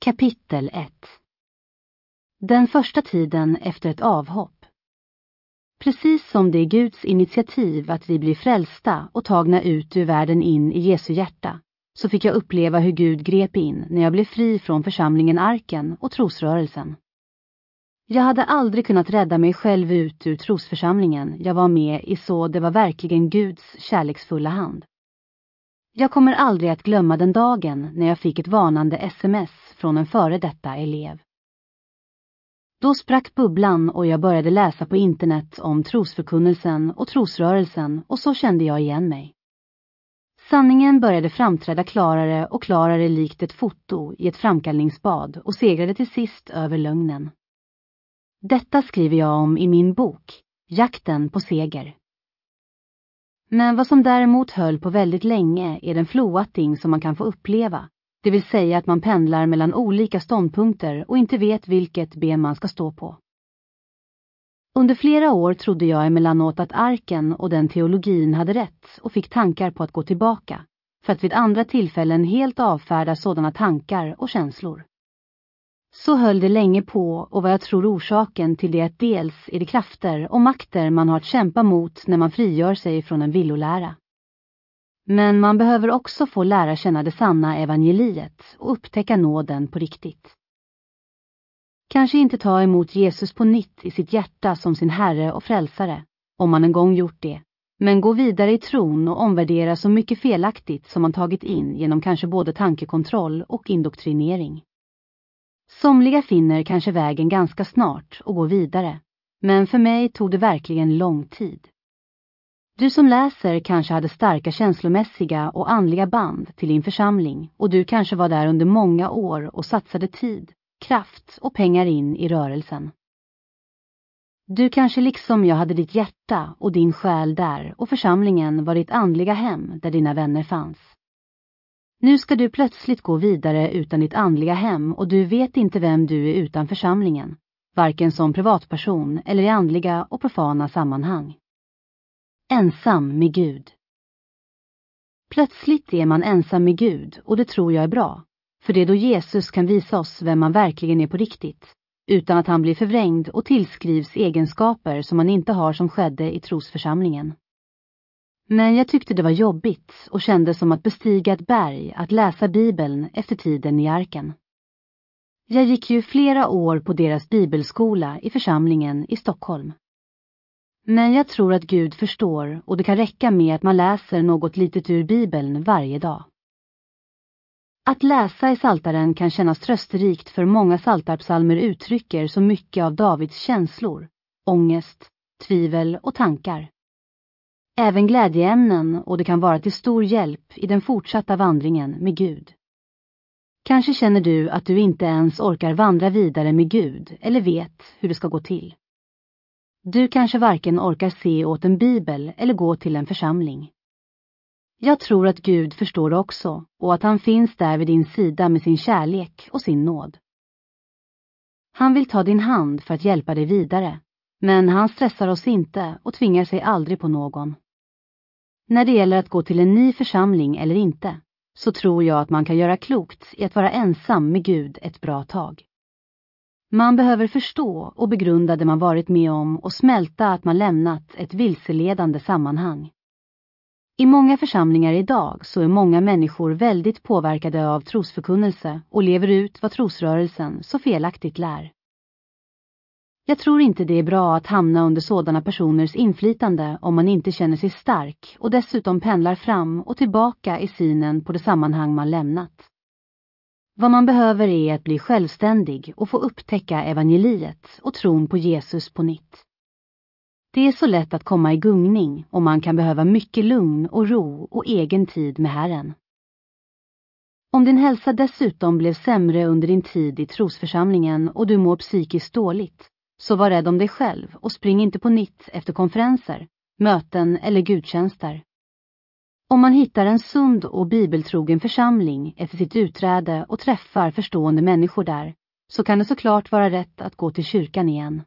Kapitel 1. Den första tiden efter ett avhopp. Precis som det är Guds initiativ att vi blir frälsta och tagna ut ur världen in i Jesu hjärta, så fick jag uppleva hur Gud grep in när jag blev fri från församlingen Arken och trosrörelsen. Jag hade aldrig kunnat rädda mig själv ut ur trosförsamlingen jag var med i, så det var verkligen Guds kärleksfulla hand. Jag kommer aldrig att glömma den dagen när jag fick ett varnande sms från en före detta elev. Då sprack bubblan och jag började läsa på internet om trosförkunnelsen och trosrörelsen, och så kände jag igen mig. Sanningen började framträda klarare och klarare likt ett foto i ett framkallningsbad och segrade till sist över lögnen. Detta skriver jag om i min bok, Jakten på seger. Men vad som däremot höll på väldigt länge är den floatting som man kan få uppleva, det vill säga att man pendlar mellan olika ståndpunkter och inte vet vilket ben man ska stå på. Under flera år trodde jag emellanåt att Arken och den teologin hade rätt och fick tankar på att gå tillbaka, för att vid andra tillfällen helt avfärda sådana tankar och känslor. Så höll det länge på, och vad jag tror orsaken till det är att dels är det krafter och makter man har att kämpa mot när man frigör sig från en villolära. Men man behöver också få lära känna det sanna evangeliet och upptäcka nåden på riktigt. Kanske inte ta emot Jesus på nytt i sitt hjärta som sin Herre och frälsare, om man en gång gjort det, men gå vidare i tron och omvärdera så mycket felaktigt som man tagit in genom kanske både tankekontroll och indoktrinering. Somliga finner kanske vägen ganska snart och går vidare, men för mig tog det verkligen lång tid. Du som läser kanske hade starka känslomässiga och andliga band till din församling, och du kanske var där under många år och satsade tid, kraft och pengar in i rörelsen. Du kanske liksom jag hade ditt hjärta och din själ där, och församlingen var ditt andliga hem där dina vänner fanns. Nu ska du plötsligt gå vidare utan ditt andliga hem, och du vet inte vem du är utan församlingen, varken som privatperson eller i andliga och profana sammanhang. Ensam med Gud. Plötsligt är man ensam med Gud, och det tror jag är bra, för det är då Jesus kan visa oss vem man verkligen är på riktigt, utan att han blir förvrängd och tillskrivs egenskaper som man inte har, som skedde i trosförsamlingen. Men jag tyckte det var jobbigt och kände som att bestiga ett berg att läsa Bibeln efter tiden i Arken. Jag gick ju flera år på deras bibelskola i församlingen i Stockholm. Men jag tror att Gud förstår, och det kan räcka med att man läser något litet ur Bibeln varje dag. Att läsa i Psaltaren kan kännas trösterikt, för många psaltarpsalmer uttrycker så mycket av Davids känslor, ångest, tvivel och tankar. Även glädjeämnen, och det kan vara till stor hjälp i den fortsatta vandringen med Gud. Kanske känner du att du inte ens orkar vandra vidare med Gud eller vet hur det ska gå till. Du kanske varken orkar se åt en bibel eller gå till en församling. Jag tror att Gud förstår också, och att han finns där vid din sida med sin kärlek och sin nåd. Han vill ta din hand för att hjälpa dig vidare, men han stressar oss inte och tvingar sig aldrig på någon. När det gäller att gå till en ny församling eller inte, så tror jag att man kan göra klokt i att vara ensam med Gud ett bra tag. Man behöver förstå och begrunda det man varit med om och smälta att man lämnat ett vilseledande sammanhang. I många församlingar idag så är många människor väldigt påverkade av trosförkunnelse och lever ut vad trosrörelsen så felaktigt lär. Jag tror inte det är bra att hamna under sådana personers inflytande om man inte känner sig stark och dessutom pendlar fram och tillbaka i synen på det sammanhang man lämnat. Vad man behöver är att bli självständig och få upptäcka evangeliet och tron på Jesus på nytt. Det är så lätt att komma i gungning, och man kan behöva mycket lugn och ro och egen tid med Herren. Om din hälsa dessutom blev sämre under din tid i trosförsamlingen och du mår psykiskt dåligt, så var rädd om dig själv och spring inte på nytt efter konferenser, möten eller gudstjänster. Om man hittar en sund och bibeltrogen församling efter sitt utträde och träffar förstående människor där, så kan det såklart vara rätt att gå till kyrkan igen.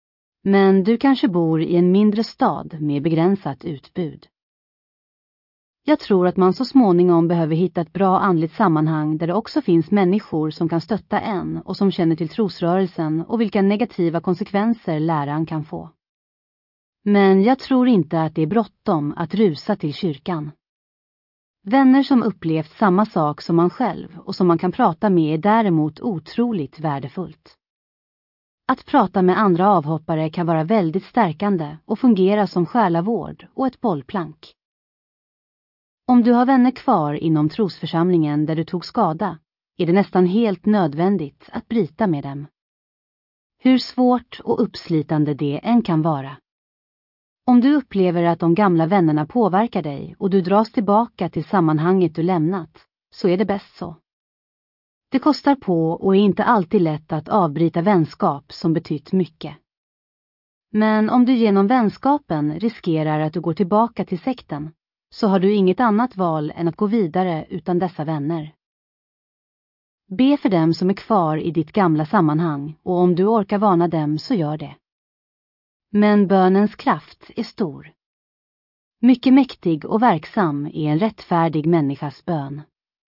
Men du kanske bor i en mindre stad med begränsat utbud. Jag tror att man så småningom behöver hitta ett bra andligt sammanhang där det också finns människor som kan stötta en och som känner till trosrörelsen och vilka negativa konsekvenser läran kan få. Men jag tror inte att det är bråttom att rusa till kyrkan. Vänner som upplevt samma sak som man själv och som man kan prata med är däremot otroligt värdefullt. Att prata med andra avhoppare kan vara väldigt stärkande och fungera som själavård och ett bollplank. Om du har vänner kvar inom trosförsamlingen där du tog skada är det nästan helt nödvändigt att bryta med dem. Hur svårt och uppslitande det än kan vara. Om du upplever att de gamla vännerna påverkar dig och du dras tillbaka till sammanhanget du lämnat, så är det bäst så. Det kostar på och är inte alltid lätt att avbryta vänskap som betytt mycket. Men om du genom vänskapen riskerar att du går tillbaka till sekten, så har du inget annat val än att gå vidare utan dessa vänner. Be för dem som är kvar i ditt gamla sammanhang och om du orkar varna dem så gör det. Men bönens kraft är stor. Mycket mäktig och verksam är en rättfärdig människas bön.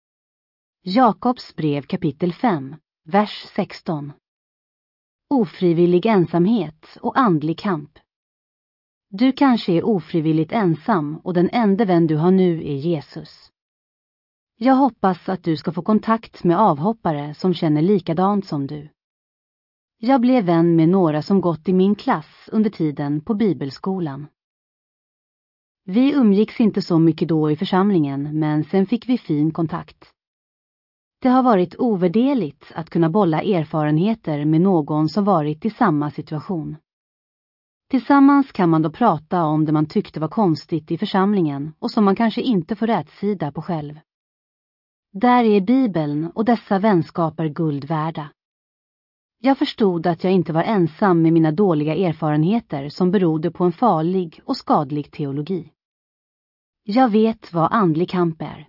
Jakobs brev kapitel 5, vers 16. Ofrivillig ensamhet och andlig kamp. Du kanske är ofrivilligt ensam och den enda vän du har nu är Jesus. Jag hoppas att du ska få kontakt med avhoppare som känner likadant som du. Jag blev vän med några som gått i min klass under tiden på bibelskolan. Vi umgicks inte så mycket då i församlingen, men sen fick vi fin kontakt. Det har varit ovärderligt att kunna bolla erfarenheter med någon som varit i samma situation. Tillsammans kan man då prata om det man tyckte var konstigt i församlingen och som man kanske inte får rätsida på själv. Där är Bibeln och dessa vänskaper guld värda. Jag förstod att jag inte var ensam med mina dåliga erfarenheter som berodde på en farlig och skadlig teologi. Jag vet vad andlig kamp är.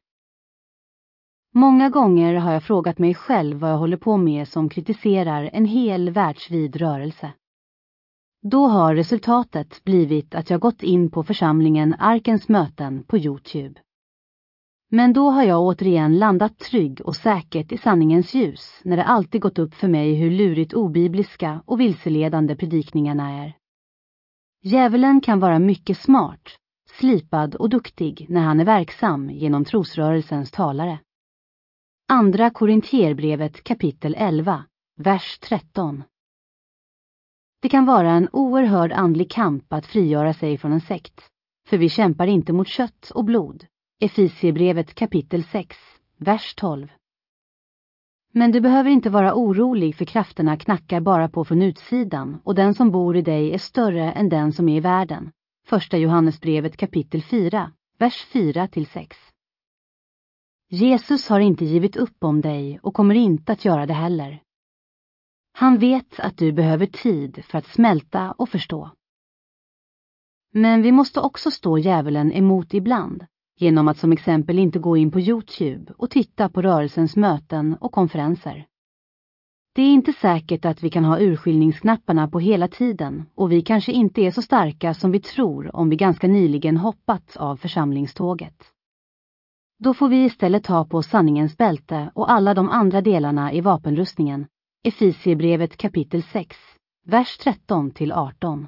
Många gånger har jag frågat mig själv vad jag håller på med som kritiserar en hel världsvid rörelse. Då har resultatet blivit att jag gått in på församlingen Arkens möten på YouTube. Men då har jag återigen landat trygg och säkert i sanningens ljus när det alltid gått upp för mig hur lurigt obibliska och vilseledande predikningarna är. Djävulen kan vara mycket smart, slipad och duktig när han är verksam genom trosrörelsens talare. Andra Korintierbrevet kapitel 11, vers 13. Det kan vara en oerhörd andlig kamp att frigöra sig från en sekt, för vi kämpar inte mot kött och blod. Efesierbrevet kapitel 6, vers 12. Men du behöver inte vara orolig för krafterna knackar bara på från utsidan och den som bor i dig är större än den som är i världen. Första Johannesbrevet kapitel 4, vers 4-6. Jesus har inte givit upp om dig och kommer inte att göra det heller. Han vet att du behöver tid för att smälta och förstå. Men vi måste också stå djävulen emot ibland, genom att som exempel inte gå in på YouTube och titta på rörelsens möten och konferenser. Det är inte säkert att vi kan ha urskiljningsknapparna på hela tiden och vi kanske inte är så starka som vi tror om vi ganska nyligen hoppat av församlingståget. Då får vi istället ta på sanningens bälte och alla de andra delarna i vapenrustningen. Efesierbrevet kapitel 6, vers 13-18.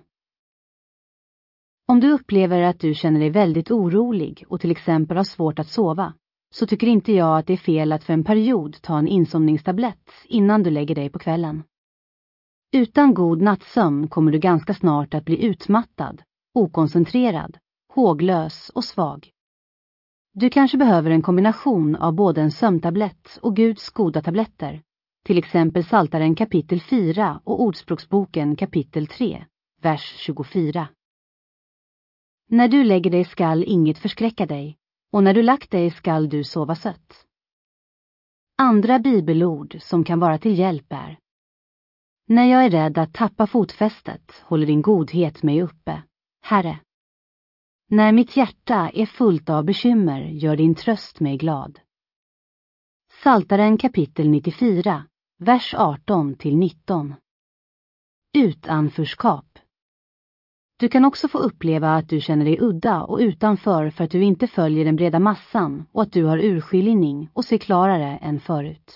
Om du upplever att du känner dig väldigt orolig och till exempel har svårt att sova, så tycker inte jag att det är fel att för en period ta en insomningstablett innan du lägger dig på kvällen. Utan god nattsömn kommer du ganska snart att bli utmattad, okoncentrerad, håglös och svag. Du kanske behöver en kombination av både en sömntablett och Guds goda tabletter, till exempel Psaltaren kapitel 4 och Ordspråksboken kapitel 3, vers 24. När du lägger dig skall inget förskräcka dig, och när du lagt dig skall du sova sött. Andra bibelord som kan vara till hjälp är: när jag är rädd att tappa fotfästet håller din godhet mig uppe, Herre. När mitt hjärta är fullt av bekymmer gör din tröst mig glad. Psaltaren kapitel 94, vers 18-19. Utanförskap. Du kan också få uppleva att du känner dig udda och utanför för att du inte följer den breda massan och att du har urskiljning och ser klarare än förut.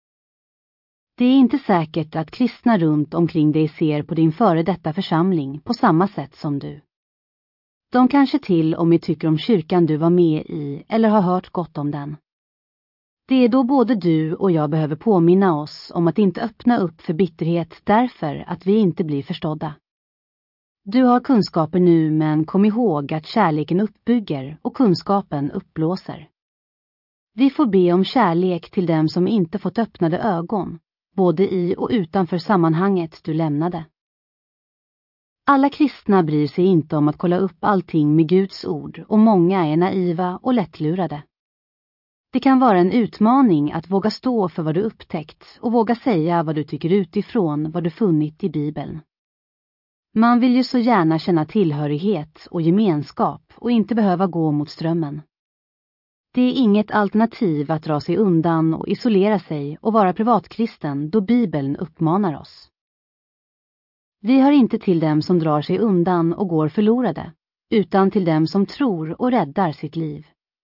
Det är inte säkert att kristna runt omkring dig ser på din före detta församling på samma sätt som du. De kanske till och med tycker om kyrkan du var med i eller har hört gott om den. Det är då både du och jag behöver påminna oss om att inte öppna upp för bitterhet därför att vi inte blir förstådda. Du har kunskaper nu, men kom ihåg att kärleken uppbygger och kunskapen uppblåser. Vi får be om kärlek till dem som inte fått öppnade ögon, både i och utanför sammanhanget du lämnade. Alla kristna bryr sig inte om att kolla upp allting med Guds ord och många är naiva och lättlurade. Det kan vara en utmaning att våga stå för vad du upptäckt och våga säga vad du tycker utifrån vad du funnit i Bibeln. Man vill ju så gärna känna tillhörighet och gemenskap och inte behöva gå mot strömmen. Det är inget alternativ att dra sig undan och isolera sig och vara privatkristen då Bibeln uppmanar oss. Vi hör inte till dem som drar sig undan och går förlorade, utan till dem som tror och räddar sitt liv.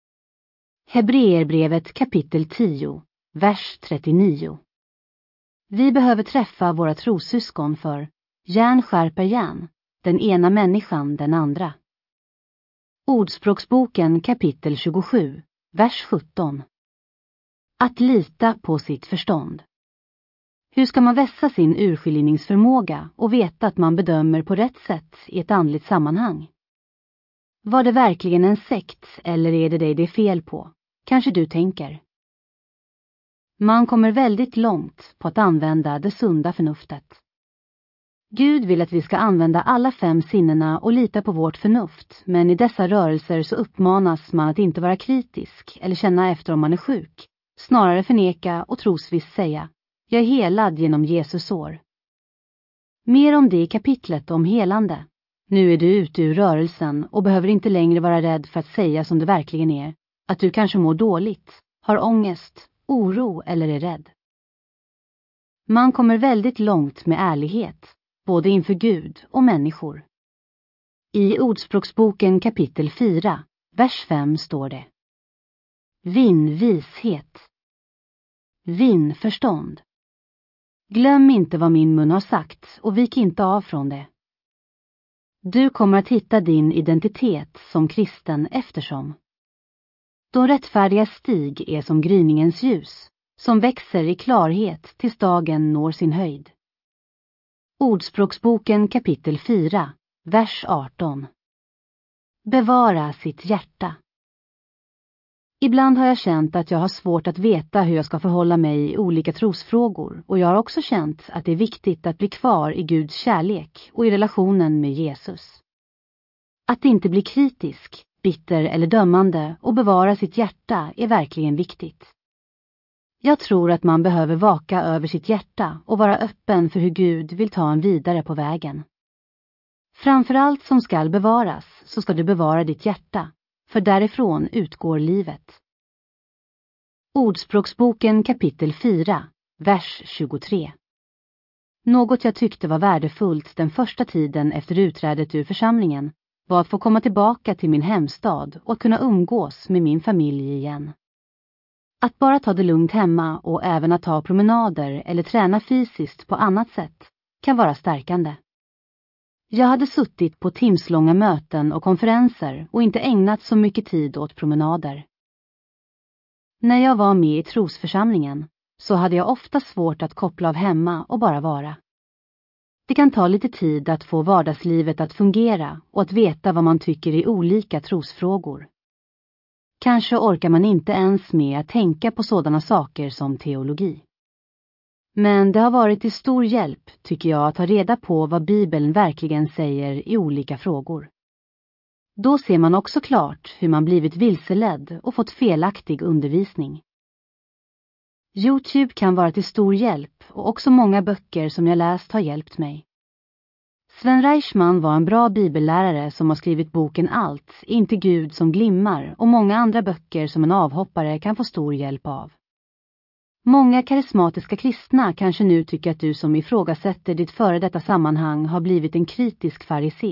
Hebreerbrevet kapitel 10, vers 39. Vi behöver träffa våra trossyskon för järn skärper järn, den ena människan den andra. Ordspråksboken kapitel 27, vers 17. Att lita på sitt förstånd. Hur ska man vässa sin urskiljningsförmåga och veta att man bedömer på rätt sätt i ett andligt sammanhang? Var det verkligen en sekt eller är det dig det är fel på? Kanske du tänker. Man kommer väldigt långt på att använda det sunda förnuftet. Gud vill att vi ska använda alla 5 sinnena och lita på vårt förnuft, men i dessa rörelser så uppmanas man att inte vara kritisk eller känna efter om man är sjuk, snarare förneka och trosvis säga, jag är helad genom Jesus sår. Mer om det i kapitlet om helande. Nu är du ute ur rörelsen och behöver inte längre vara rädd för att säga som det verkligen är, att du kanske mår dåligt, har ångest, oro eller är rädd. Man kommer väldigt långt med ärlighet, både inför Gud och människor. I Ordspråksboken kapitel 4, vers 5 står det: Vinn vishet. Vinn förstånd. Glöm inte vad min mun har sagt och vik inte av från det. Du kommer att hitta din identitet som kristen eftersom. De rättfärdiga stig är som gryningens ljus, som växer i klarhet tills dagen når sin höjd. Ordspråksboken kapitel 4, vers 18. Bevara sitt hjärta. Ibland har jag känt att jag har svårt att veta hur jag ska förhålla mig i olika trosfrågor och jag har också känt att det är viktigt att bli kvar i Guds kärlek och i relationen med Jesus. Att inte bli kritisk, bitter eller dömande och bevara sitt hjärta är verkligen viktigt. Jag tror att man behöver vaka över sitt hjärta och vara öppen för hur Gud vill ta en vidare på vägen. Framför allt som skall bevaras så ska du bevara ditt hjärta, för därifrån utgår livet. Ordspråksboken kapitel 4, vers 23. Något jag tyckte var värdefullt den första tiden efter utträdet ur församlingen var att få komma tillbaka till min hemstad och att kunna umgås med min familj igen. Att bara ta det lugnt hemma och även att ta promenader eller träna fysiskt på annat sätt kan vara stärkande. Jag hade suttit på timslånga möten och konferenser och inte ägnat så mycket tid åt promenader. När jag var med i trosförsamlingen så hade jag ofta svårt att koppla av hemma och bara vara. Det kan ta lite tid att få vardagslivet att fungera och att veta vad man tycker i olika trosfrågor. Kanske orkar man inte ens med att tänka på sådana saker som teologi. Men det har varit till stor hjälp, tycker jag, att ta reda på vad Bibeln verkligen säger i olika frågor. Då ser man också klart hur man blivit vilseledd och fått felaktig undervisning. YouTube kan vara till stor hjälp och också många böcker som jag läst har hjälpt mig. Sven Reichman var en bra bibellärare som har skrivit boken Allt, inte Gud som glimmar och många andra böcker som en avhoppare kan få stor hjälp av. Många karismatiska kristna kanske nu tycker att du som ifrågasätter ditt före detta sammanhang har blivit en kritisk farisé,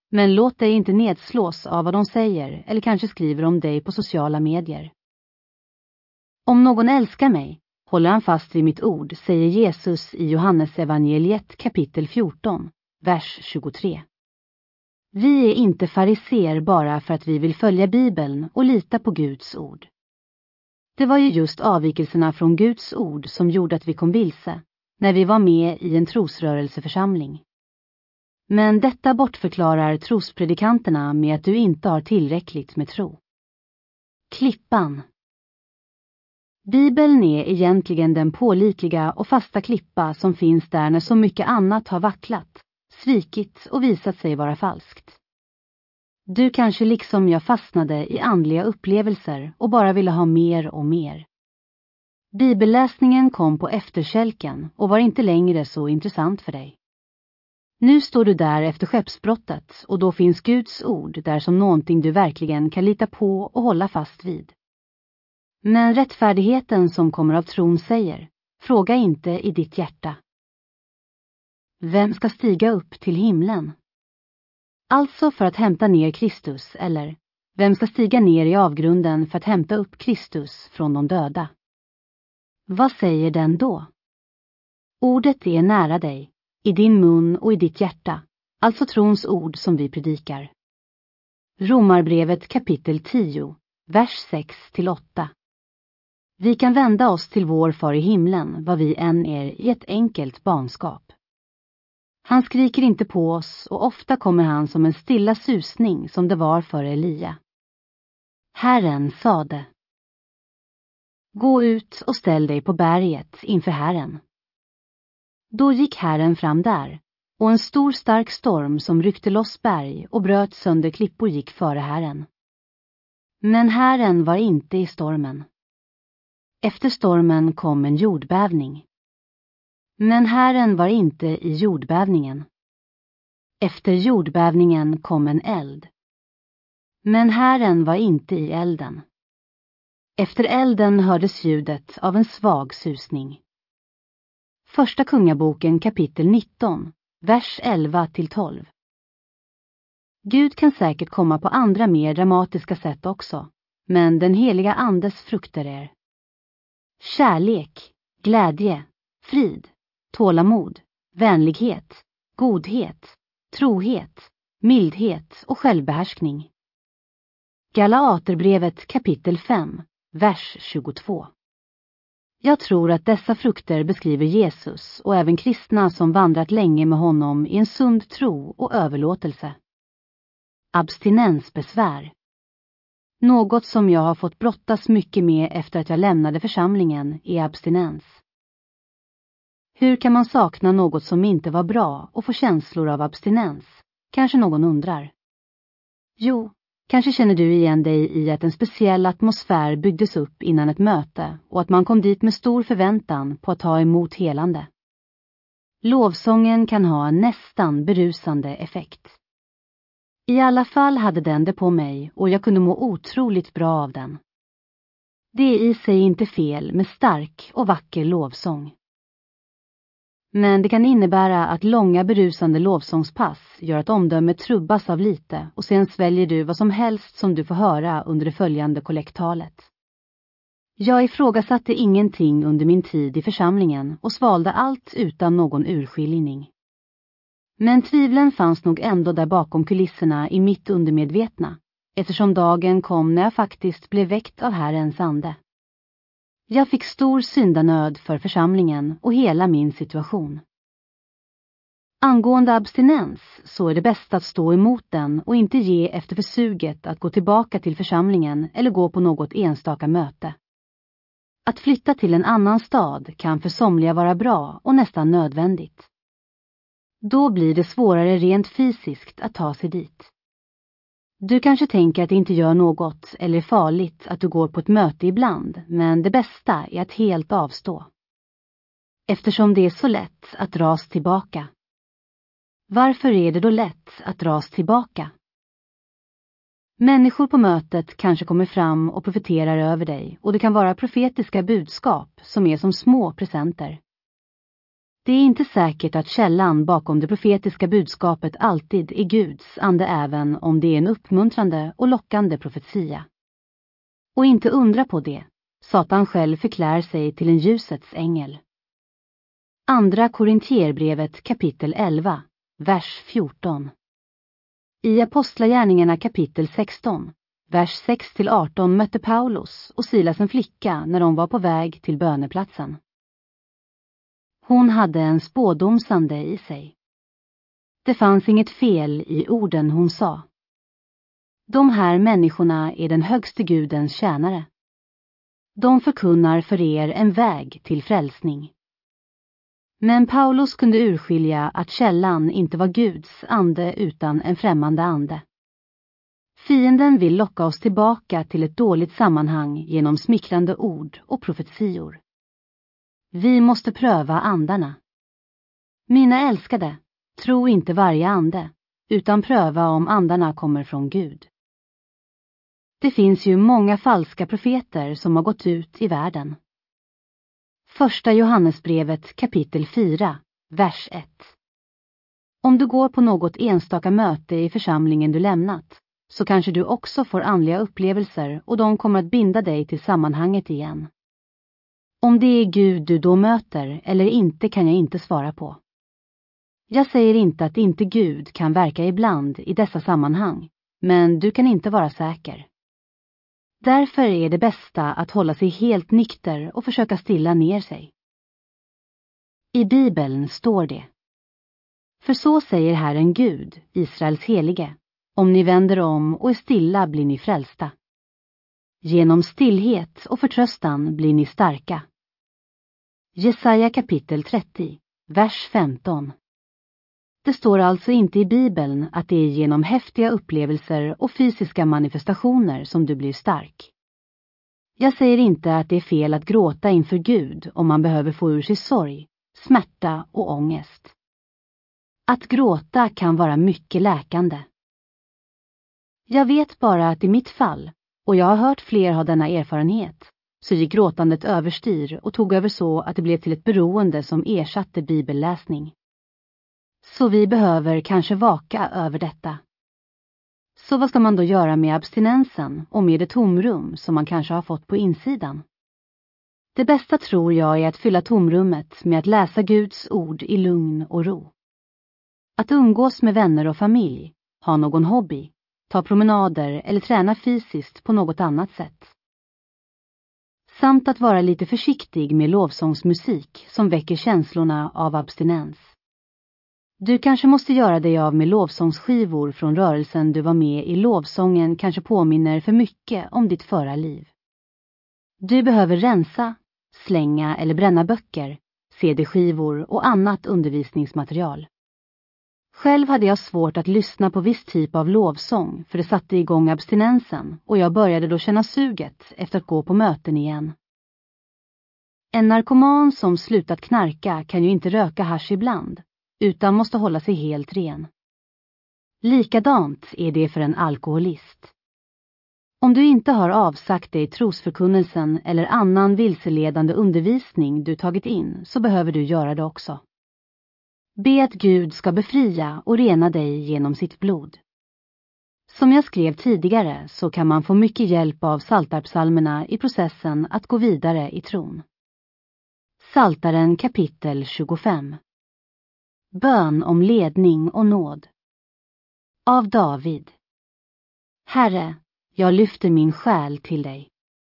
Men låt dig inte nedslås av vad de säger eller kanske skriver om dig på sociala medier. Om någon älskar mig håller han fast vid mitt ord, säger Jesus i Johannes evangeliet kapitel 14, vers 23. Vi är inte fariser bara för att vi vill följa Bibeln och lita på Guds ord. Det var ju just avvikelserna från Guds ord som gjorde att vi kom vilse när vi var med i en trosrörelseförsamling. Men detta bortförklarar trospredikanterna med att du inte har tillräckligt med tro. Klippan. Bibeln är egentligen den pålitliga och fasta klippa som finns där när så mycket annat har vacklat, svikit och visat sig vara falskt. Du kanske liksom jag fastnade i andliga upplevelser och bara ville ha mer och mer. Bibelläsningen kom på efterkälken och var inte längre så intressant för dig. Nu står du där efter skeppsbrottet och då finns Guds ord där som någonting du verkligen kan lita på och hålla fast vid. Men rättfärdigheten som kommer av tron säger, fråga inte i ditt hjärta. Vem ska stiga upp till himlen? Alltså för att hämta ner Kristus, eller vem ska stiga ner i avgrunden för att hämta upp Kristus från de döda? Vad säger den då? Ordet är nära dig, i din mun och i ditt hjärta, alltså trons ord som vi predikar. Romarbrevet kapitel 10, vers 6-8. Vi kan vända oss till vår far i himlen vad vi än är i ett enkelt barnskap. Han skriker inte på oss och ofta kommer han som en stilla susning som det var för Elia. Herren sade: gå ut och ställ dig på berget inför Herren. Då gick Herren fram där, och en stor stark storm som ryckte loss berg och bröt sönder klippor gick före Herren. Men Herren var inte i stormen. Efter stormen kom en jordbävning. Men Herren var inte i jordbävningen. Efter jordbävningen kom en eld. Men Herren var inte i elden. Efter elden hördes ljudet av en svag susning. Första Kungaboken kapitel 19, vers 11-12. Gud kan säkert komma på andra mer dramatiska sätt också, men den heliga andes frukter är kärlek, glädje, frid, tålamod, vänlighet, godhet, trohet, mildhet och självbehärskning. Galaterbrevet kapitel 5, vers 22. Jag tror att dessa frukter beskriver Jesus och även kristna som vandrat länge med honom i en sund tro och överlåtelse. Abstinensbesvär. Något som jag har fått brottas mycket med efter att jag lämnade församlingen är abstinens. Hur kan man sakna något som inte var bra och få känslor av abstinens? Kanske någon undrar. Jo, kanske känner du igen dig i att en speciell atmosfär byggdes upp innan ett möte och att man kom dit med stor förväntan på att ta emot helande. Lovsången kan ha en nästan berusande effekt. I alla fall hade den det på mig och jag kunde må otroligt bra av den. Det är i sig inte fel med stark och vacker lovsång. Men det kan innebära att långa berusande lovsångspass gör att omdömet trubbas av lite och sen sväljer du vad som helst som du får höra under det följande kollekttalet. Jag ifrågasatte ingenting under min tid i församlingen och svalde allt utan någon urskiljning. Men tvivlen fanns nog ändå där bakom kulisserna i mitt undermedvetna, eftersom dagen kom när jag faktiskt blev väckt av Herrens ande. Jag fick stor syndanöd för församlingen och hela min situation. Angående abstinens så är det bäst att stå emot den och inte ge efter för suget att gå tillbaka till församlingen eller gå på något enstaka möte. Att flytta till en annan stad kan för somliga vara bra och nästan nödvändigt. Då blir det svårare rent fysiskt att ta sig dit. Du kanske tänker att det inte gör något eller är farligt att du går på ett möte ibland, men det bästa är att helt avstå. Eftersom det är så lätt att dras tillbaka. Varför är det då lätt att dras tillbaka? Människor på mötet kanske kommer fram och profeterar över dig och det kan vara profetiska budskap som är som små presenter. Det är inte säkert att källan bakom det profetiska budskapet alltid är Guds ande, även om det är en uppmuntrande och lockande profetia. Och inte undra på det, Satan själv förklär sig till en ljusets ängel. Andra Korintierbrevet kapitel 11, vers 14. I Apostlagärningarna kapitel 16, vers 6-18 mötte Paulus och Silas en flicka när de var på väg till böneplatsen. Hon hade en spådomsande i sig. Det fanns inget fel i orden hon sa. De här människorna är den högste Gudens tjänare. De förkunnar för er en väg till frälsning. Men Paulus kunde urskilja att källan inte var Guds ande utan en främmande ande. Fienden vill locka oss tillbaka till ett dåligt sammanhang genom smickrande ord och profetior. Vi måste pröva andarna. Mina älskade, tro inte varje ande, utan pröva om andarna kommer från Gud. Det finns ju många falska profeter som har gått ut i världen. Första Johannesbrevet kapitel 4, vers 1. Om du går på något enstaka möte i församlingen du lämnat, så kanske du också får andliga upplevelser och de kommer att binda dig till sammanhanget igen. Om det är Gud du då möter eller inte kan jag inte svara på. Jag säger inte att inte Gud kan verka ibland i dessa sammanhang, men du kan inte vara säker. Därför är det bästa att hålla sig helt nykter och försöka stilla ner sig. I Bibeln står det: För så säger Herren Gud, Israels helige, om ni vänder om och är stilla blir ni frälsta. Genom stillhet och förtröstan blir ni starka. Jesaja kapitel 30, vers 15. Det står alltså inte i Bibeln att det är genom häftiga upplevelser och fysiska manifestationer som du blir stark. Jag säger inte att det är fel att gråta inför Gud om man behöver få ur sig sorg, smärta och ångest. Att gråta kan vara mycket läkande. Jag vet bara att i mitt fall, och jag har hört fler ha denna erfarenhet, så gick gråtandet överstyr och tog över så att det blev till ett beroende som ersatte bibelläsning. Så vi behöver kanske vaka över detta. Så vad ska man då göra med abstinensen och med det tomrum som man kanske har fått på insidan? Det bästa tror jag är att fylla tomrummet med att läsa Guds ord i lugn och ro. Att umgås med vänner och familj, ha någon hobby, ta promenader eller träna fysiskt på något annat sätt. Samt att vara lite försiktig med lovsångsmusik som väcker känslorna av abstinens. Du kanske måste göra dig av med lovsångsskivor från rörelsen du var med i. Lovsången kanske påminner för mycket om ditt förra liv. Du behöver rensa, slänga eller bränna böcker, CD-skivor och annat undervisningsmaterial. Själv hade jag svårt att lyssna på viss typ av lovsång för det satte igång abstinensen och jag började då känna suget efter att gå på möten igen. En narkoman som slutat knarka kan ju inte röka hasch ibland, utan måste hålla sig helt ren. Likadant är det för en alkoholist. Om du inte har avsagt dig trosförkunnelsen eller annan vilseledande undervisning du tagit in så behöver du göra det också. Be att Gud ska befria och rena dig genom sitt blod. Som jag skrev tidigare så kan man få mycket hjälp av Psaltarpsalmerna i processen att gå vidare i tron. Psaltaren kapitel 25. Bön om ledning och nåd. Av David. Herre, jag lyfter min själ till dig.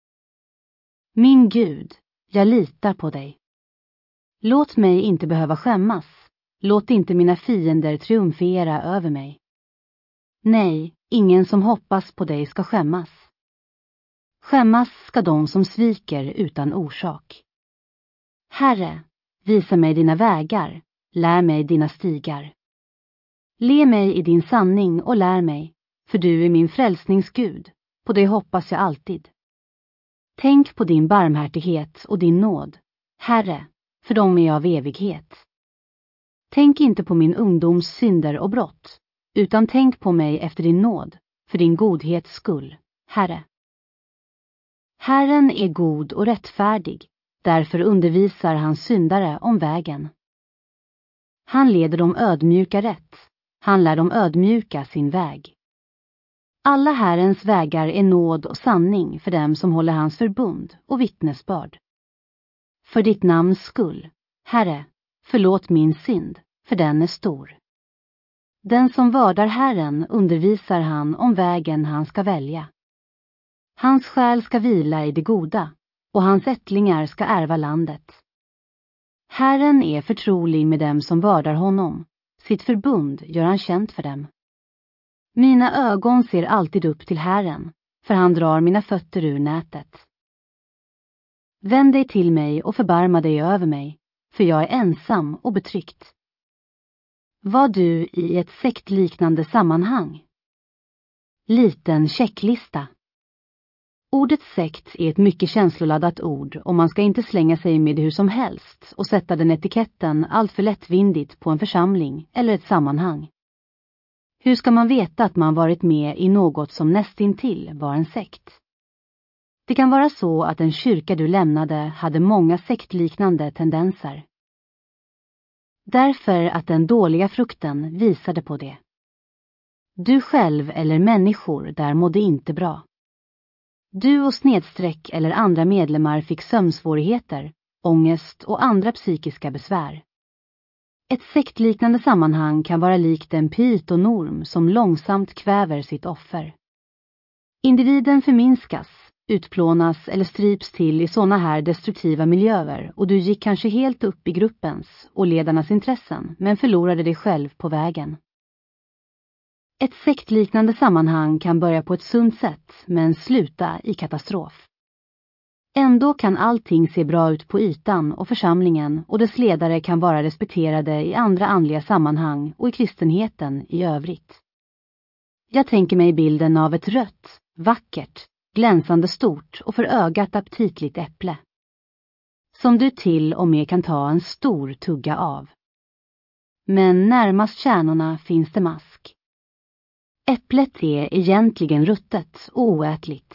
Min Gud, jag litar på dig. Låt mig inte behöva skämmas. Låt inte mina fiender triumfera över mig. Nej, ingen som hoppas på dig ska skämmas. Skämmas ska de som sviker utan orsak. Herre, visa mig dina vägar, lär mig dina stigar. Le mig i din sanning och lär mig, för du är min frälsningsgud, på det hoppas jag alltid. Tänk på din barmhärtighet och din nåd, Herre, för de är av evighet. Tänk inte på min ungdoms synder och brott, utan tänk på mig efter din nåd, för din godhets skull, Herre. Herren är god och rättfärdig, därför undervisar han syndare om vägen. Han leder de ödmjuka rätt. Han lär de ödmjuka sin väg. Alla Herrens vägar är nåd och sanning för dem som håller hans förbund och vittnesbörd. För ditt namns skull, Herre, förlåt min synd, för den är stor. Den som vördar Herren undervisar han om vägen han ska välja. Hans själ ska vila i det goda, och hans ättlingar ska ärva landet. Herren är förtrolig med dem som vördar honom, sitt förbund gör han känt för dem. Mina ögon ser alltid upp till Herren, för han drar mina fötter ur nätet. Vänd dig till mig och förbarma dig över mig, för jag är ensam och betryckt. Var du i ett sektliknande sammanhang? Liten checklista. Ordet sekt är ett mycket känsloladdat ord och man ska inte slänga sig med det hur som helst och sätta den etiketten allt för lättvindigt på en församling eller ett sammanhang. Hur ska man veta att man varit med i något som nästintill var en sekt? Det kan vara så att den kyrka du lämnade hade många sektliknande tendenser. Därför att den dåliga frukten visade på det. Du själv eller människor där mådde inte bra. Du och snedstreck eller andra medlemmar fick sömnsvårigheter, ångest och andra psykiska besvär. Ett sektliknande sammanhang kan vara likt en pitonorm som långsamt kväver sitt offer. Individen förminskas, utplånas eller stryps till i sådana här destruktiva miljöer och du gick kanske helt upp i gruppens och ledarnas intressen men förlorade dig själv på vägen. Ett sektliknande sammanhang kan börja på ett sunt sätt men sluta i katastrof. Ändå kan allting se bra ut på ytan och församlingen och dess ledare kan vara respekterade i andra andliga sammanhang och i kristenheten i övrigt. Jag tänker mig bilden av ett rött, vackert, glänsande stort och för ögat aptitligt äpple. Som du till och med kan ta en stor tugga av. Men närmast kärnorna finns det mask. Äpplet är egentligen ruttet och oätligt.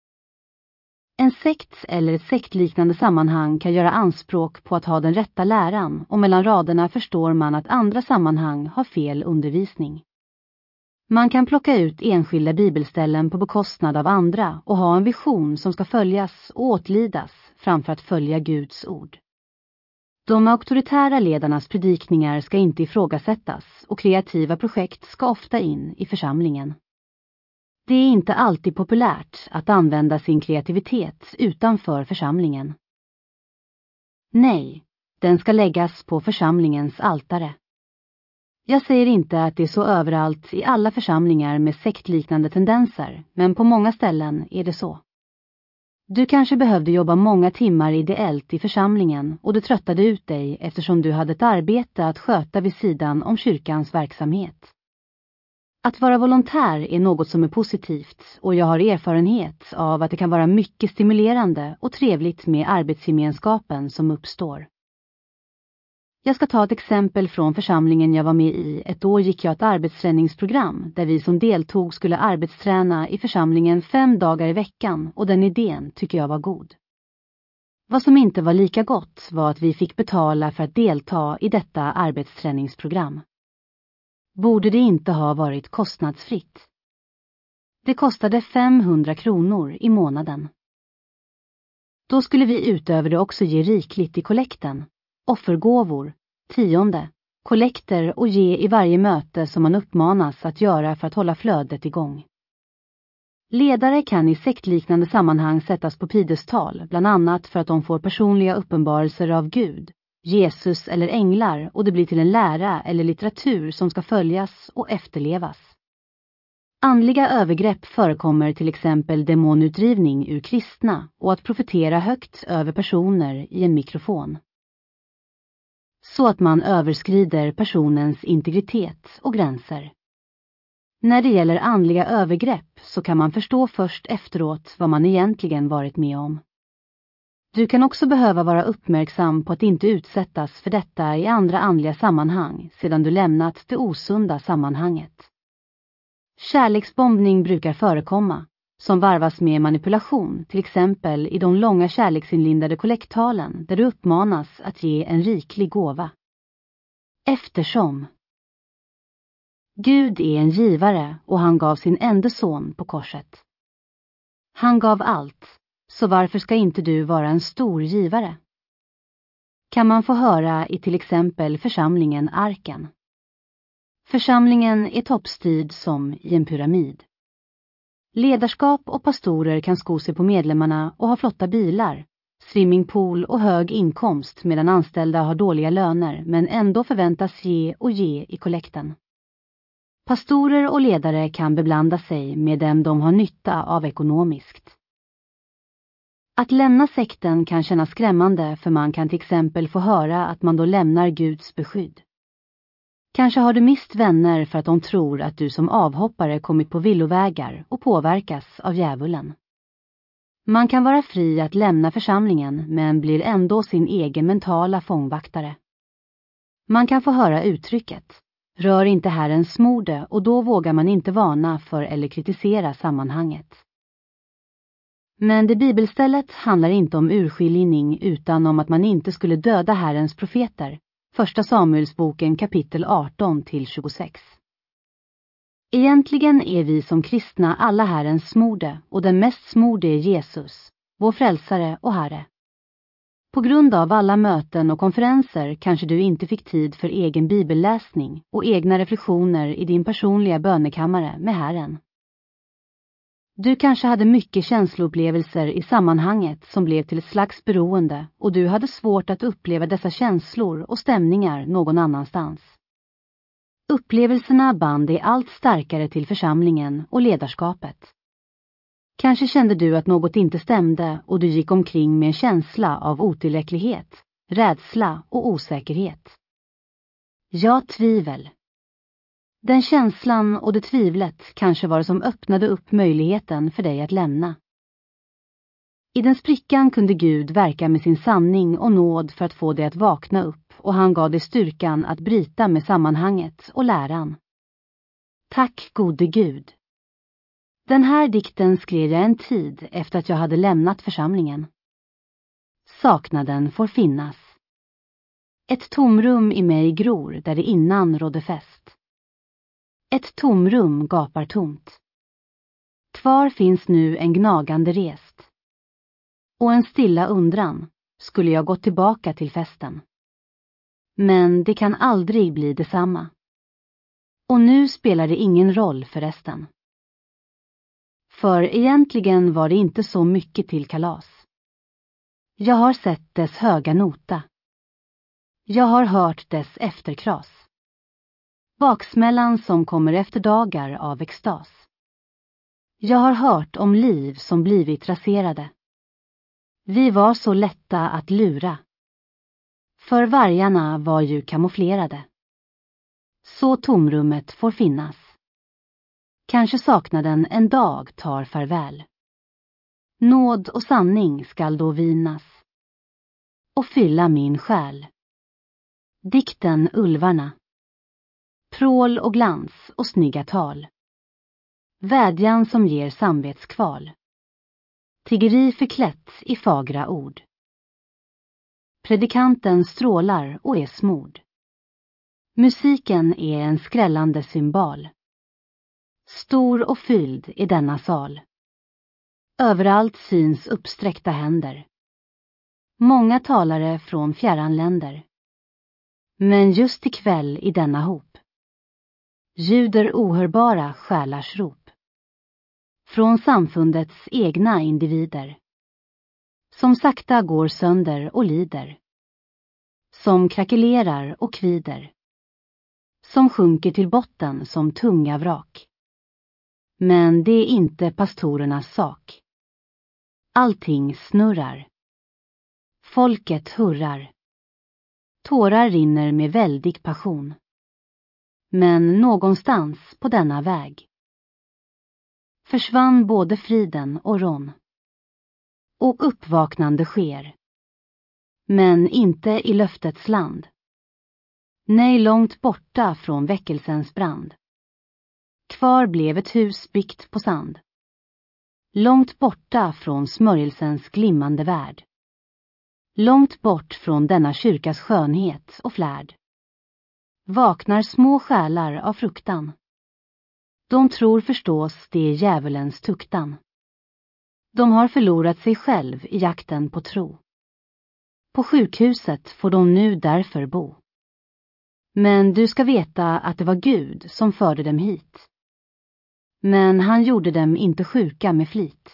En sekt eller ett sektliknande sammanhang kan göra anspråk på att ha den rätta läran och mellan raderna förstår man att andra sammanhang har fel undervisning. Man kan plocka ut enskilda bibelställen på bekostnad av andra och ha en vision som ska följas och åtlidas framför att följa Guds ord. De auktoritära ledarnas predikningar ska inte ifrågasättas och kreativa projekt ska ofta in i församlingen. Det är inte alltid populärt att använda sin kreativitet utanför församlingen. Nej, den ska läggas på församlingens altare. Jag säger inte att det är så överallt i alla församlingar med sektliknande tendenser, men på många ställen är det så. Du kanske behövde jobba många timmar ideellt i församlingen och det tröttade ut dig eftersom du hade ett arbete att sköta vid sidan om kyrkans verksamhet. Att vara volontär är något som är positivt och jag har erfarenhet av att det kan vara mycket stimulerande och trevligt med arbetsgemenskapen som uppstår. Jag ska ta ett exempel från församlingen jag var med i. Ett år gick jag ett arbetsträningsprogram där vi som deltog skulle arbetsträna i församlingen 5 dagar i veckan och den idén tycker jag var god. Vad som inte var lika gott var att vi fick betala för att delta i detta arbetsträningsprogram. Borde det inte ha varit kostnadsfritt? Det kostade 500 kronor i månaden. Då skulle vi utöver det också ge rikligt i kollekten, offergåvor, 10:e, kollekter och ge i varje möte som man uppmanas att göra för att hålla flödet igång. Ledare kan i sektliknande sammanhang sättas på pidestal, bland annat för att de får personliga uppenbarelser av Gud, Jesus eller änglar och det blir till en lära eller litteratur som ska följas och efterlevas. Andliga övergrepp förekommer till exempel demonutdrivning ur kristna och att profetera högt över personer i en mikrofon. Så att man överskrider personens integritet och gränser. När det gäller andliga övergrepp så kan man förstå först efteråt vad man egentligen varit med om. Du kan också behöva vara uppmärksam på att inte utsättas för detta i andra andliga sammanhang sedan du lämnat det osunda sammanhanget. Kärleksbombning brukar förekomma, som varvas med manipulation, till exempel i de långa kärleksinlindade kollektalen där du uppmanas att ge en riklig gåva. Eftersom. Gud är en givare och han gav sin enda son på korset. Han gav allt, så varför ska inte du vara en stor givare? Kan man få höra i till exempel församlingen Arken. Församlingen är toppstyrd som i en pyramid. Ledarskap och pastorer kan sko sig på medlemmarna och ha flotta bilar, swimmingpool och hög inkomst medan anställda har dåliga löner men ändå förväntas ge och ge i kollekten. Pastorer och ledare kan beblanda sig med dem de har nytta av ekonomiskt. Att lämna sekten kan kännas skrämmande för man kan till exempel få höra att man då lämnar Guds beskydd. Kanske har du mist vänner för att de tror att du som avhoppare kommit på villovägar och påverkas av djävulen. Man kan vara fri att lämna församlingen men blir ändå sin egen mentala fångvaktare. Man kan få höra uttrycket, rör inte Herrens smorde och då vågar man inte varna för eller kritisera sammanhanget. Men det bibelstället handlar inte om urskiljning utan om att man inte skulle döda Herrens profeter. Första Samuelsboken kapitel 18-26. Egentligen är vi som kristna alla Herrens smorde och den mest smorde är Jesus, vår frälsare och Herre. På grund av alla möten och konferenser kanske du inte fick tid för egen bibelläsning och egna reflektioner i din personliga bönekammare med Herren. Du kanske hade mycket känsloupplevelser i sammanhanget som blev till ett slags beroende och du hade svårt att uppleva dessa känslor och stämningar någon annanstans. Upplevelserna band dig allt starkare till församlingen och ledarskapet. Kanske kände du att något inte stämde och du gick omkring med en känsla av otillräcklighet, rädsla och osäkerhet. Ja, tvivel. Den känslan och det tvivlet kanske var det som öppnade upp möjligheten för dig att lämna. I den sprickan kunde Gud verka med sin sanning och nåd för att få dig att vakna upp och han gav dig styrkan att bryta med sammanhanget och läran. Tack gode Gud. Den här dikten skrev jag en tid efter att jag hade lämnat församlingen. Saknaden får finnas. Ett tomrum i mig gror där det innan rådde fest. Ett tomrum gapar tomt. Kvar finns nu en gnagande rest. Och en stilla undran, skulle jag gå tillbaka till festen? Men det kan aldrig bli detsamma. Och nu spelar det ingen roll förresten. För egentligen var det inte så mycket till kalas. Jag har sett dess höga nota. Jag har hört dess efterkras. Baksmällan som kommer efter dagar av extas. Jag har hört om liv som blivit raserade. Vi var så lätta att lura. För vargarna var ju kamouflerade. Så tomrummet får finnas. Kanske saknaden en dag tar farväl. Nåd och sanning skall då vinas. Och fylla min själ. Dikten Ulvarna. Prål och glans och snygga tal. Vädjan som ger samvetskval. Tiggeri förklätt i fagra ord. Predikanten strålar och är smord. Musiken är en skrällande symbol. Stor och fylld är denna sal. Överallt syns uppsträckta händer. Många talare från fjärran länder. Men just ikväll i denna hop ljuder ohörbara själars rop. Från samfundets egna individer. Som sakta går sönder och lider. Som krackelerar och kvider. Som sjunker till botten som tunga vrak. Men det är inte pastorernas sak. Allting snurrar. Folket hurrar. Tårar rinner med väldig passion. Men någonstans på denna väg försvann både friden och ron. Och uppvaknande sker. Men inte i löftets land. Nej, långt borta från väckelsens brand. Kvar blev ett hus byggt på sand. Långt borta från smörjelsens glimmande värld. Långt bort från denna kyrkas skönhet och flärd. vaknar små själar av fruktan. De tror förstås det är djävulens tuktan. De har förlorat sig själv i jakten på tro. På sjukhuset får de nu därför bo. Men du ska veta att det var Gud som förde dem hit. Men han gjorde dem inte sjuka med flit.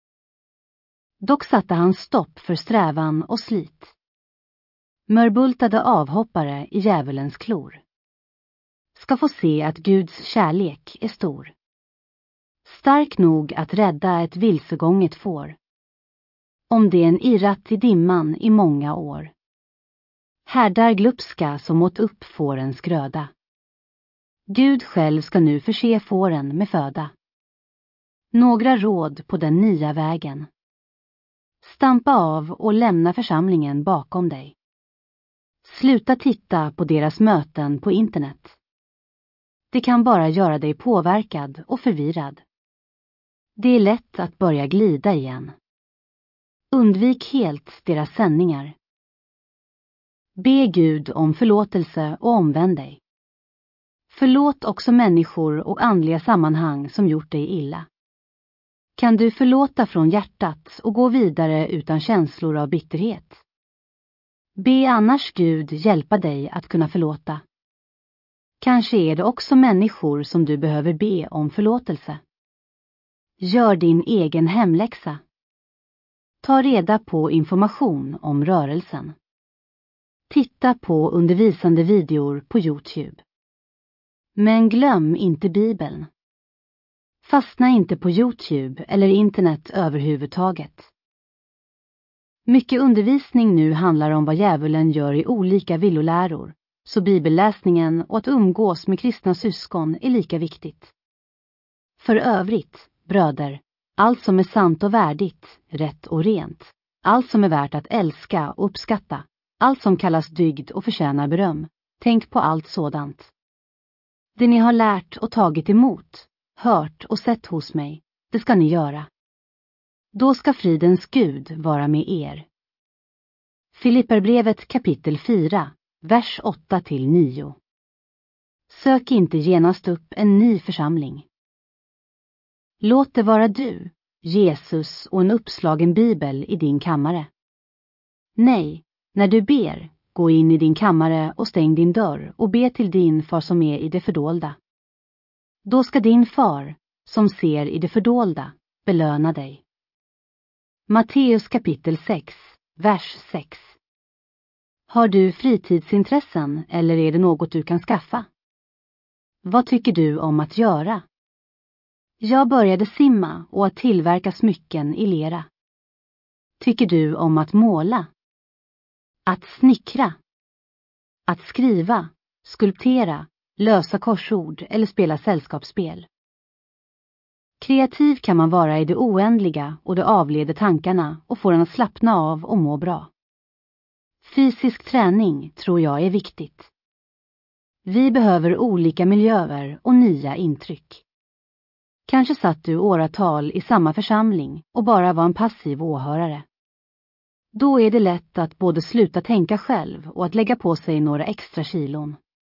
Dock satte han stopp för strävan och slit. Mörbultade avhoppare i djävulens klor ska få se att Guds kärlek är stor. Stark nog att rädda ett vilsegånget får. Om den irrat i dimman i många år. Härdar glupska som åt upp fårens gröda. Gud själv ska nu förse fåren med föda. Några råd på den nya vägen. Stampa av och lämna församlingen bakom dig. Sluta titta på deras möten på internet. Det kan bara göra dig påverkad och förvirrad. Det är lätt att börja glida igen. Undvik helt deras sändningar. Be Gud om förlåtelse och omvänd dig. Förlåt också människor och andliga sammanhang som gjort dig illa. Kan du förlåta från hjärtat och gå vidare utan känslor av bitterhet? Be annars Gud hjälpa dig att kunna förlåta. Kanske är det också människor som du behöver be om förlåtelse. Gör din egen hemläxa. Ta reda på information om rörelsen. Titta på undervisande videor på YouTube. Men glöm inte Bibeln. Fastna inte på YouTube eller internet överhuvudtaget. Mycket undervisning nu handlar om vad djävulen gör i olika villoläror, så bibelläsningen och att umgås med kristna syskon är lika viktigt. För övrigt, bröder, allt som är sant och värdigt, rätt och rent, allt som är värt att älska och uppskatta, allt som kallas dygd och förtjänar beröm, tänk på allt sådant. Det ni har lärt och tagit emot, hört och sett hos mig, det ska ni göra. Då ska fridens Gud vara med er. Filipperbrevet kapitel 4, vers 8-9. Sök inte genast upp en ny församling. Låt det vara du, Jesus och en uppslagen bibel i din kammare. Nej, när du ber, gå in i din kammare och stäng din dörr och be till din far som är i det fördolda. Då ska din far, som ser i det fördolda, belöna dig. Matteus kapitel 6, vers 6. Har du fritidsintressen eller är det något du kan skaffa? Vad tycker du om att göra? Jag började simma och att tillverka smycken i lera. Tycker du om att måla? Att snickra? Att skriva, skulptera, lösa korsord eller spela sällskapsspel? Kreativ kan man vara i det oändliga och det avleder tankarna och får en att slappna av och må bra. Fysisk träning tror jag är viktigt. Vi behöver olika miljöer och nya intryck. Kanske satt du åratal i samma församling och bara var en passiv åhörare. Då är det lätt att både sluta tänka själv och att lägga på sig några extra kilon.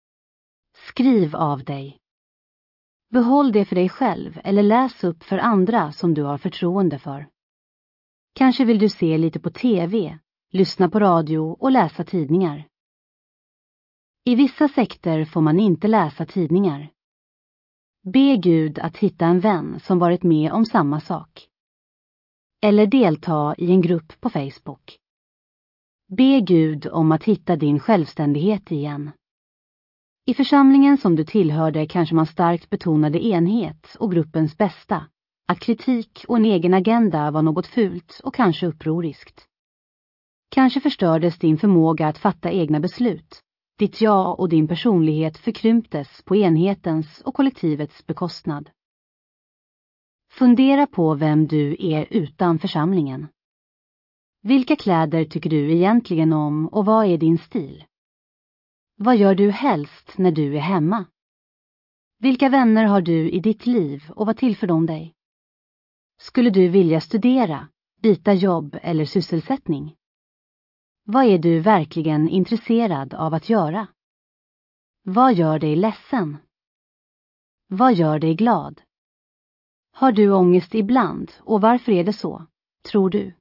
Skriv av dig. Behåll det för dig själv eller läs upp för andra som du har förtroende för. Kanske vill du se lite på TV, lyssna på radio och läsa tidningar. I vissa sekter får man inte läsa tidningar. Be Gud att hitta en vän som varit med om samma sak. Eller delta i en grupp på Facebook. Be Gud om att hitta din självständighet igen. I församlingen som du tillhörde kanske man starkt betonade enhet och gruppens bästa, att kritik och en egen agenda var något fult och kanske upproriskt. Kanske förstördes din förmåga att fatta egna beslut. Ditt jag och din personlighet förkrymptes på enhetens och kollektivets bekostnad. Fundera på vem du är utan församlingen. Vilka kläder tycker du egentligen om och vad är din stil? Vad gör du helst när du är hemma? Vilka vänner har du i ditt liv och vad tillför de dig? Skulle du vilja studera, byta jobb eller sysselsättning? Vad är du verkligen intresserad av att göra? Vad gör dig ledsen? Vad gör dig glad? Har du ångest ibland och varför är det så, tror du?